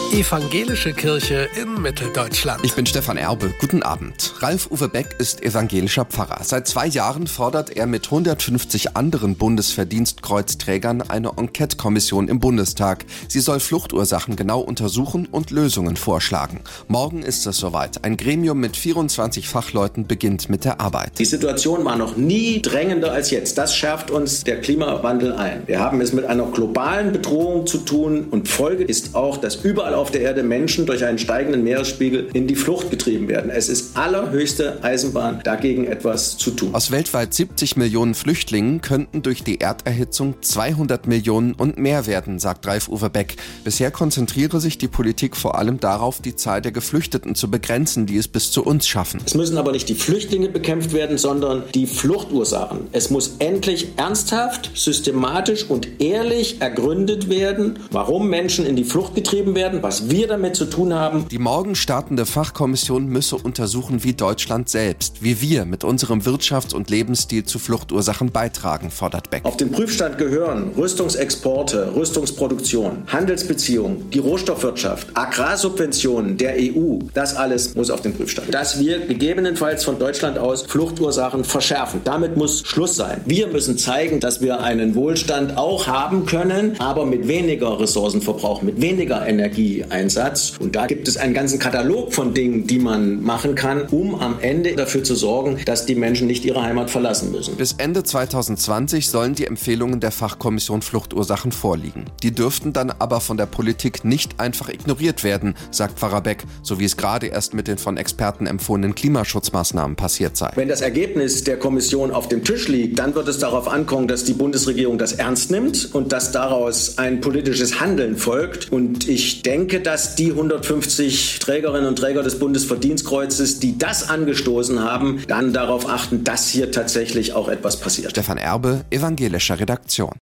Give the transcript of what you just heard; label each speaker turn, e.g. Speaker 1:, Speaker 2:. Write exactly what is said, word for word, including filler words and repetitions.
Speaker 1: Evangelische Kirche in Mitteldeutschland.
Speaker 2: Ich bin Stefan Erbe. Guten Abend. Ralf-Uwe Beck ist evangelischer Pfarrer. Seit zwei Jahren fordert er mit hundertfünfzig anderen Bundesverdienstkreuzträgern eine Enquete-Kommission im Bundestag. Sie soll Fluchtursachen genau untersuchen und Lösungen vorschlagen. Morgen ist es soweit. Ein Gremium mit vierundzwanzig Fachleuten beginnt mit der Arbeit.
Speaker 3: Die Situation war noch nie drängender als jetzt. Das schärft uns der Klimawandel ein. Wir haben es mit einer globalen Bedrohung zu tun und Folge ist auch, dass überall auf der Erde Menschen durch einen steigenden Meeresspiegel in die Flucht getrieben werden. Es ist allerhöchste Eisenbahn, dagegen etwas zu tun.
Speaker 2: Aus weltweit siebzig Millionen Flüchtlingen könnten durch die Erderhitzung zweihundert Millionen und mehr werden, sagt Ralf-Uwe Beck. Bisher konzentriere sich die Politik vor allem darauf, die Zahl der Geflüchteten zu begrenzen, die es bis zu uns schaffen.
Speaker 3: Es müssen aber nicht die Flüchtlinge bekämpft werden, sondern die Fluchtursachen. Es muss endlich ernsthaft, systematisch und ehrlich ergründet werden, warum Menschen in die Flucht getrieben werden, was wir damit zu tun haben.
Speaker 2: Die morgen startende Fachkommission müsse untersuchen, wie Deutschland selbst, wie wir mit unserem Wirtschafts- und Lebensstil zu Fluchtursachen beitragen, fordert Beck.
Speaker 3: Auf den Prüfstand gehören Rüstungsexporte, Rüstungsproduktion, Handelsbeziehungen, die Rohstoffwirtschaft, Agrarsubventionen der E U. Das alles muss auf den Prüfstand. Dass wir gegebenenfalls von Deutschland aus Fluchtursachen verschärfen. Damit muss Schluss sein. Wir müssen zeigen, dass wir einen Wohlstand auch haben können, aber mit weniger Ressourcenverbrauch, mit weniger Energieeinsatz. Und da gibt es einen ganzen Katalog von Dingen, die man machen kann, um am Ende dafür zu sorgen, dass die Menschen nicht ihre Heimat verlassen müssen.
Speaker 2: Bis Ende zweitausendzwanzig sollen die Empfehlungen der Fachkommission Fluchtursachen vorliegen. Die dürften dann aber von der Politik nicht einfach ignoriert werden, sagt Pfarrer Beck, so wie es gerade erst mit den von Experten empfohlenen Klimaschutzmaßnahmen passiert sei.
Speaker 3: Wenn das Ergebnis der Kommission auf dem Tisch liegt, dann wird es darauf ankommen, dass die Bundesregierung das ernst nimmt und dass daraus ein politisches Handeln folgt. Und ich denke, dass die hundertfünfzig Trägerinnen und Träger des Bundesverdienstkreuzes, die das angestoßen haben, dann darauf achten, dass hier tatsächlich auch etwas passiert.
Speaker 2: Stefan Erbe, evangelischer Redaktion.